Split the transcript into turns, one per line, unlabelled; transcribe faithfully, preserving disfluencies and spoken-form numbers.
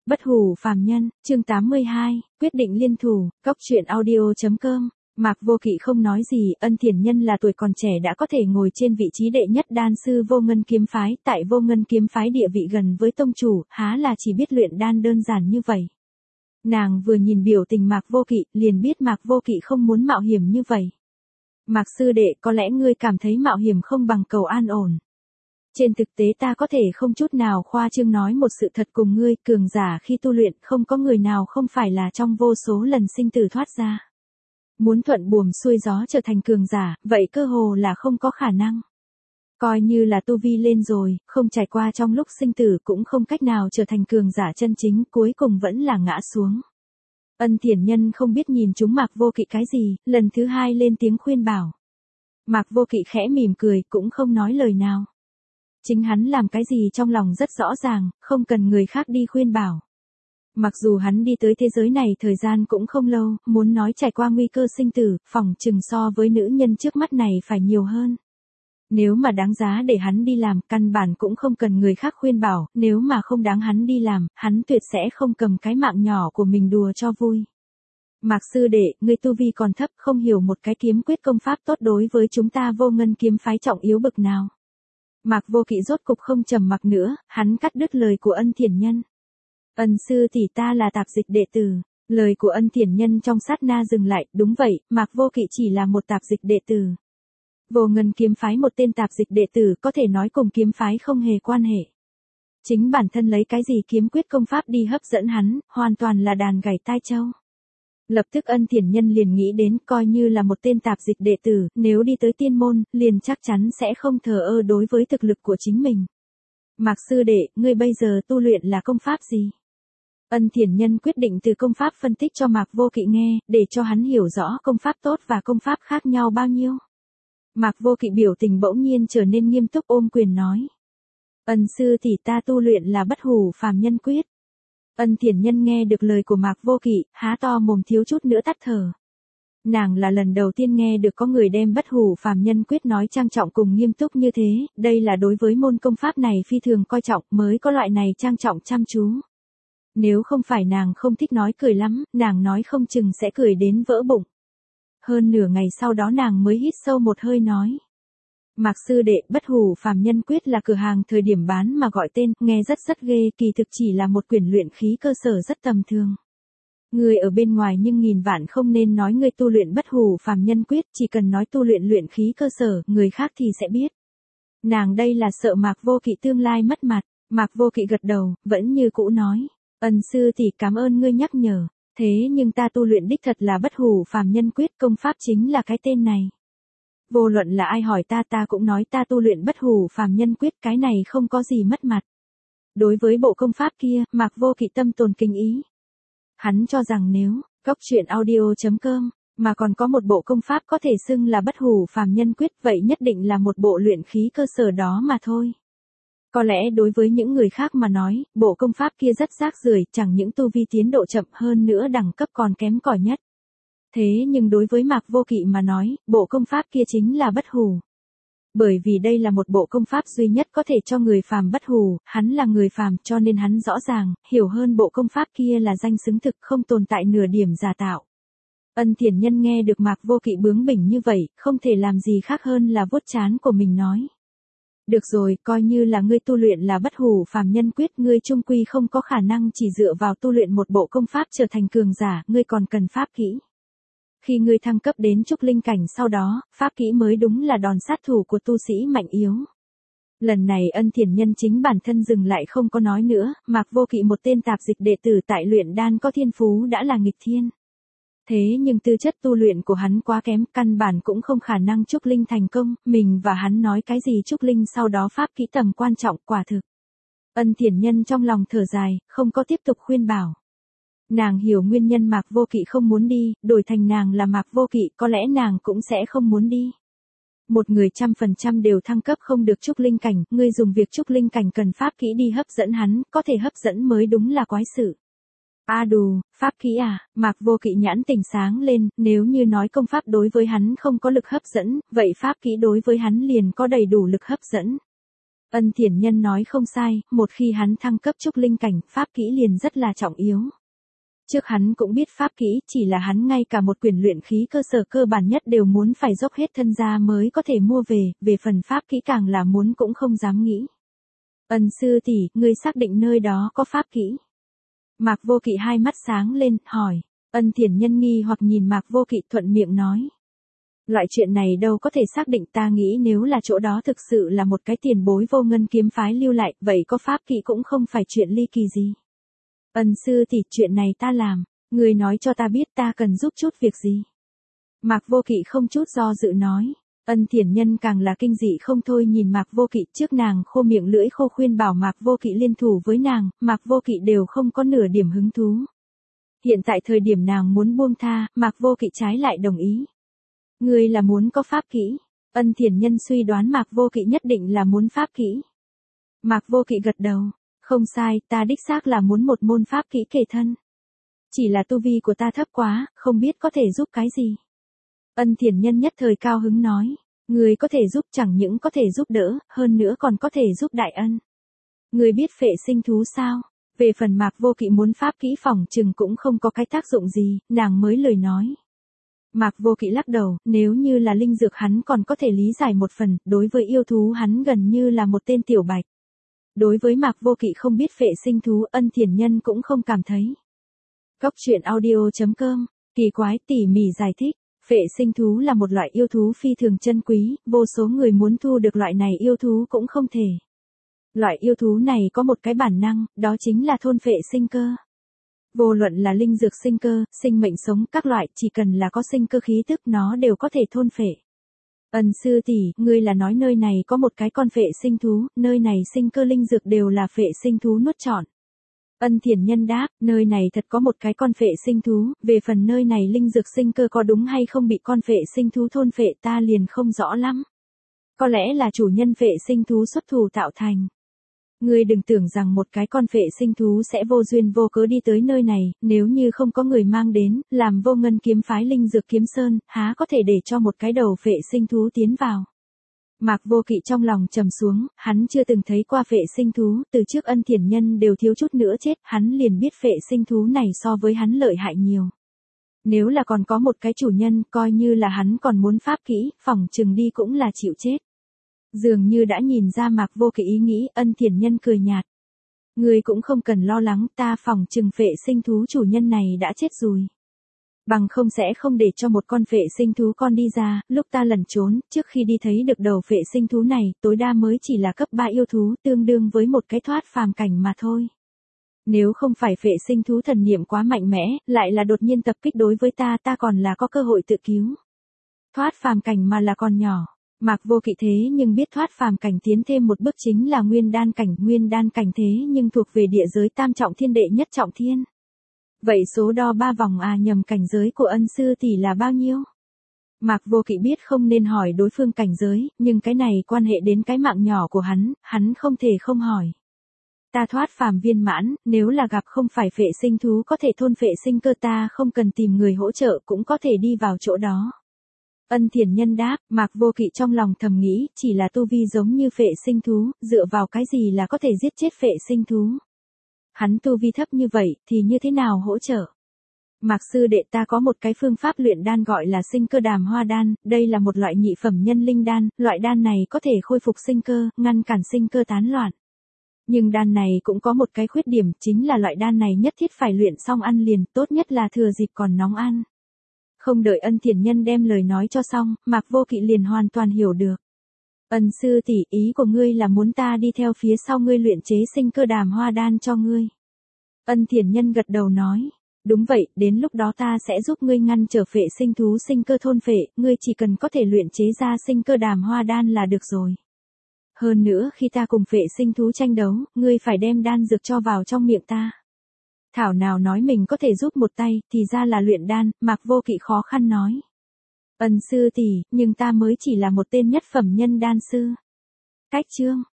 Bất hủ phàm nhân, chương tám mươi hai, quyết định liên thủ, cóc truyện audio chấm com. Mạc Vô Kỵ không nói gì, Ân Thiền Nhân là tuổi còn trẻ đã có thể ngồi trên vị trí đệ nhất đan sư Vô Ngân kiếm phái, tại Vô Ngân kiếm phái địa vị gần với tông chủ, há là chỉ biết luyện đan đơn giản như vậy. Nàng vừa nhìn biểu tình Mạc Vô Kỵ, liền biết Mạc Vô Kỵ không muốn mạo hiểm như vậy. Mạc sư đệ, có lẽ ngươi cảm thấy mạo hiểm không bằng cầu an ổn. Trên thực tế ta có thể không chút nào khoa trương nói một sự thật cùng ngươi, cường giả khi tu luyện không có người nào không phải là trong vô số lần sinh tử thoát ra. Muốn thuận buồm xuôi gió trở thành cường giả, vậy cơ hồ là không có khả năng. Coi như là tu vi lên rồi, không trải qua trong lúc sinh tử cũng không cách nào trở thành cường giả chân chính, cuối cùng vẫn là ngã xuống. Ân Thiền Nhân không biết nhìn chúng Mạc Vô Kỵ cái gì, lần thứ hai lên tiếng khuyên bảo. Mạc Vô Kỵ khẽ mỉm cười, cũng không nói lời nào. Chính hắn làm cái gì trong lòng rất rõ ràng, không cần người khác đi khuyên bảo. Mặc dù hắn đi tới thế giới này thời gian cũng không lâu, muốn nói trải qua nguy cơ sinh tử, phỏng chừng so với nữ nhân trước mắt này phải nhiều hơn. Nếu mà đáng giá để hắn đi làm, căn bản cũng không cần người khác khuyên bảo, nếu mà không đáng hắn đi làm, hắn tuyệt sẽ không cầm cái mạng nhỏ của mình đùa cho vui. Mạc sư đệ, ngươi tu vi còn thấp, không hiểu một cái kiếm quyết công pháp tốt đối với chúng ta Vô Ngân kiếm phái trọng yếu bực nào. Mạc Vô Kỵ rốt cục không trầm mặc nữa, hắn cắt đứt lời của Ân Thiền Nhân. Ân sư tỷ, ta là tạp dịch đệ tử. Lời của Ân Thiền Nhân trong sát na dừng lại, đúng vậy, Mạc Vô Kỵ chỉ là một tạp dịch đệ tử. Vô Ngân kiếm phái một tên tạp dịch đệ tử có thể nói cùng kiếm phái không hề quan hệ. Chính bản thân lấy cái gì kiếm quyết công pháp đi hấp dẫn hắn, hoàn toàn là đàn gảy tai châu. Lập tức Ân Thiền Nhân liền nghĩ đến, coi như là một tên tạp dịch đệ tử, nếu đi tới tiên môn, liền chắc chắn sẽ không thờ ơ đối với thực lực của chính mình. Mạc sư đệ, ngươi bây giờ tu luyện là công pháp gì? Ân Thiền Nhân quyết định từ công pháp phân tích cho Mạc Vô Kỵ nghe, để cho hắn hiểu rõ công pháp tốt và công pháp khác nhau bao nhiêu. Mạc Vô Kỵ biểu tình bỗng nhiên trở nên nghiêm túc, ôm quyền nói. Ân sư tỷ, ta tu luyện là Bất hủ phàm nhân quyết. Ân Thiền Nhân nghe được lời của Mạc Vô Kỵ, há to mồm thiếu chút nữa tắt thở. Nàng là lần đầu tiên nghe được có người đem Bất hủ phàm nhân quyết nói trang trọng cùng nghiêm túc như thế, đây là đối với môn công pháp này phi thường coi trọng mới có loại này trang trọng chăm chú. Nếu không phải nàng không thích nói cười lắm, nàng nói không chừng sẽ cười đến vỡ bụng. Hơn nửa ngày sau đó nàng mới hít sâu một hơi nói. Mạc sư đệ, Bất hủ phàm nhân quyết là cửa hàng thời điểm bán mà gọi tên, nghe rất rất ghê, kỳ thực chỉ là một quyển luyện khí cơ sở rất tầm thường. Người ở bên ngoài nhưng nghìn vạn không nên nói người tu luyện Bất hủ phàm nhân quyết, chỉ cần nói tu luyện luyện khí cơ sở, người khác thì sẽ biết. Nàng đây là sợ Mạc Vô Kỵ tương lai mất mặt. Mạc Vô Kỵ gật đầu, vẫn như cũ nói. Ân sư tỷ, cảm ơn ngươi nhắc nhở. Thế nhưng ta tu luyện đích thật là Bất hủ phàm nhân quyết, công pháp chính là cái tên này. Vô luận là ai hỏi ta, ta cũng nói ta tu luyện Bất hủ phàm nhân quyết, cái này không có gì mất mặt. Đối với bộ công pháp kia, Mạc Vô Kỵ tâm tồn kính ý. Hắn cho rằng nếu, cóc truyện audio chấm com, mà còn có một bộ công pháp có thể xưng là Bất hủ phàm nhân quyết, vậy nhất định là một bộ luyện khí cơ sở đó mà thôi. Có lẽ đối với những người khác mà nói, bộ công pháp kia rất rác rưởi, chẳng những tu vi tiến độ chậm hơn nữa đẳng cấp còn kém cỏi nhất. Thế nhưng đối với Mạc Vô Kỵ mà nói, bộ công pháp kia chính là bất hủ. Bởi vì đây là một bộ công pháp duy nhất có thể cho người phàm bất hủ, hắn là người phàm cho nên hắn rõ ràng, hiểu hơn bộ công pháp kia là danh xứng thực, không tồn tại nửa điểm giả tạo. Ân Thiền Nhân nghe được Mạc Vô Kỵ bướng bỉnh như vậy, không thể làm gì khác hơn là vuốt trán của mình nói. Được rồi, coi như là ngươi tu luyện là Bất hủ phàm nhân quyết, ngươi chung quy không có khả năng chỉ dựa vào tu luyện một bộ công pháp trở thành cường giả, ngươi còn cần pháp kỹ. Khi ngươi thăng cấp đến trúc linh cảnh sau đó, pháp kỹ mới đúng là đòn sát thủ của tu sĩ mạnh yếu. Lần này Ân Thiền Nhân chính bản thân dừng lại không có nói nữa, Mạc Vô Kỵ một tên tạp dịch đệ tử tại luyện đan có thiên phú đã là nghịch thiên. Thế nhưng tư chất tu luyện của hắn quá kém, căn bản cũng không khả năng trúc linh thành công, mình và hắn nói cái gì trúc linh sau đó pháp kỹ tầm quan trọng, quả thực. Ân Thiền Nhân trong lòng thở dài, không có tiếp tục khuyên bảo. Nàng hiểu nguyên nhân Mạc Vô Kỵ không muốn đi, đổi thành nàng là Mạc Vô Kỵ, có lẽ nàng cũng sẽ không muốn đi. Một người trăm phần trăm đều thăng cấp không được trúc linh cảnh, ngươi dùng việc trúc linh cảnh cần pháp kỹ đi hấp dẫn hắn, có thể hấp dẫn mới đúng là quái sự. A đù, pháp kỹ à, Mạc Vô Kỵ nhãn tỉnh sáng lên, nếu như nói công pháp đối với hắn không có lực hấp dẫn, vậy pháp kỹ đối với hắn liền có đầy đủ lực hấp dẫn. Ân Thiển Nhân nói không sai, một khi hắn thăng cấp trúc linh cảnh, pháp kỹ liền rất là trọng yếu. Trước hắn cũng biết pháp kỹ, chỉ là hắn ngay cả một quyển luyện khí cơ sở cơ bản nhất đều muốn phải dốc hết thân ra mới có thể mua về, về phần pháp kỹ càng là muốn cũng không dám nghĩ. Ân sư tỷ, ngươi xác định nơi đó có pháp kỹ? Mạc Vô Kỵ hai mắt sáng lên, hỏi. Ân Thiển Nhân nghi hoặc nhìn Mạc Vô Kỵ thuận miệng nói. Loại chuyện này đâu có thể xác định, ta nghĩ nếu là chỗ đó thực sự là một cái tiền bối Vô Ngân kiếm phái lưu lại, vậy có pháp kỹ cũng không phải chuyện ly kỳ gì. Ân sư tỷ, chuyện này ta làm, người nói cho ta biết ta cần giúp chút việc gì. Mạc Vô Kỵ không chút do dự nói. Ân Thiển Nhân càng là kinh dị không thôi nhìn Mạc Vô Kỵ, trước nàng khô miệng lưỡi khô khuyên bảo Mạc Vô Kỵ liên thủ với nàng, Mạc Vô Kỵ đều không có nửa điểm hứng thú. Hiện tại thời điểm nàng muốn buông tha, Mạc Vô Kỵ trái lại đồng ý. Ngươi là muốn có pháp kỹ? Ân Thiển Nhân suy đoán Mạc Vô Kỵ nhất định là muốn pháp kỹ. Mạc Vô Kỵ gật đầu. Không sai, ta đích xác là muốn một môn pháp kỹ kề thân. Chỉ là tu vi của ta thấp quá, không biết có thể giúp cái gì. Ân Thiển Nhân nhất thời cao hứng nói. Người có thể giúp, chẳng những có thể giúp đỡ, hơn nữa còn có thể giúp đại ân. Người biết phệ sinh thú sao? Về phần Mạc Vô Kỵ muốn pháp kỹ phòng chừng cũng không có cái tác dụng gì, nàng mới lời nói. Mạc Vô Kỵ lắc đầu, nếu như là linh dược hắn còn có thể lý giải một phần, đối với yêu thú hắn gần như là một tên tiểu bạch. Đối với Mạc Vô Kỵ không biết phệ sinh thú, Ân Thiển Nhân cũng không cảm thấy. Cốc truyện audio chấm com, kỳ quái tỉ mỉ giải thích. Phệ sinh thú là một loại yêu thú phi thường chân quý, vô số người muốn thu được loại này yêu thú cũng không thể. Loại yêu thú này có một cái bản năng, đó chính là thôn phệ sinh cơ. Vô luận là linh dược sinh cơ, sinh mệnh sống, các loại, chỉ cần là có sinh cơ khí tức nó đều có thể thôn phệ. Ân sư tỷ, ngươi là nói nơi này có một cái con phệ sinh thú, nơi này sinh cơ linh dược đều là phệ sinh thú nuốt trọn. Ân Thiển Nhân đáp, nơi này thật có một cái con phệ sinh thú, về phần nơi này linh dược sinh cơ có đúng hay không bị con phệ sinh thú thôn phệ ta liền không rõ lắm. Có lẽ là chủ nhân phệ sinh thú xuất thủ tạo thành. Ngươi đừng tưởng rằng một cái con phệ sinh thú sẽ vô duyên vô cớ đi tới nơi này, nếu như không có người mang đến, làm Vô Ngân kiếm phái linh dược kiếm sơn, há có thể để cho một cái đầu phệ sinh thú tiến vào. Mạc Vô Kỵ trong lòng trầm xuống, hắn chưa từng thấy qua phệ sinh thú, từ trước Ân Thiển Nhân đều thiếu chút nữa chết, hắn liền biết phệ sinh thú này so với hắn lợi hại nhiều. Nếu là còn có một cái chủ nhân, coi như là hắn còn muốn pháp kỹ, phỏng chừng đi cũng là chịu chết. Dường như đã nhìn ra Mạc Vô Kỵ ý nghĩ, Ân Thiển Nhân cười nhạt. Ngươi cũng không cần lo lắng, ta phỏng chừng phệ sinh thú chủ nhân này đã chết rồi. Bằng không sẽ không để cho một con phệ sinh thú con đi ra, lúc ta lẩn trốn, trước khi đi thấy được đầu phệ sinh thú này, tối đa mới chỉ là cấp ba yêu thú, tương đương với một cái thoát phàm cảnh mà thôi. Nếu không phải phệ sinh thú thần niệm quá mạnh mẽ, lại là đột nhiên tập kích đối với ta, ta còn là có cơ hội tự cứu. Thoát phàm cảnh mà là còn nhỏ. Mạc Vô Kỵ thế nhưng biết thoát phàm cảnh tiến thêm một bước chính là nguyên đan cảnh, nguyên đan cảnh thế nhưng thuộc về địa giới tam trọng thiên đệ nhất trọng thiên. Vậy số đo ba vòng à nhầm cảnh giới của Ân sư tỷ là bao nhiêu? Mạc Vô Kỵ biết không nên hỏi đối phương cảnh giới, nhưng cái này quan hệ đến cái mạng nhỏ của hắn, hắn không thể không hỏi. Ta thoát phàm viên mãn, nếu là gặp không phải phệ sinh thú có thể thôn phệ sinh cơ ta không cần tìm người hỗ trợ cũng có thể đi vào chỗ đó. Ân Thiển Nhân đáp, Mạc Vô Kỵ trong lòng thầm nghĩ, chỉ là tu vi giống như phệ sinh thú, dựa vào cái gì là có thể giết chết phệ sinh thú. Hắn tu vi thấp như vậy, thì như thế nào hỗ trợ? Mạc sư đệ ta có một cái phương pháp luyện đan gọi là sinh cơ đàm hoa đan, đây là một loại nhị phẩm nhân linh đan, loại đan này có thể khôi phục sinh cơ, ngăn cản sinh cơ tán loạn. Nhưng đan này cũng có một cái khuyết điểm, chính là loại đan này nhất thiết phải luyện xong ăn liền, tốt nhất là thừa dịp còn nóng ăn. Không đợi Ân Thiển Nhân đem lời nói cho xong, Mạc Vô Kỵ liền hoàn toàn hiểu được. Ân sư tỷ, ý của ngươi là muốn ta đi theo phía sau ngươi luyện chế sinh cơ đàm hoa đan cho ngươi. Ân Thiển Nhân gật đầu nói, đúng vậy, đến lúc đó ta sẽ giúp ngươi ngăn trở phệ sinh thú sinh cơ thôn phệ, ngươi chỉ cần có thể luyện chế ra sinh cơ đàm hoa đan là được rồi. Hơn nữa khi ta cùng phệ sinh thú tranh đấu, ngươi phải đem đan dược cho vào trong miệng ta. Thảo nào nói mình có thể giúp một tay, thì ra là luyện đan, Mạc Vô Kỵ khó khăn nói. Ân sư tỷ, nhưng ta mới chỉ là một tên nhất phẩm nhân đan sư. Cách chương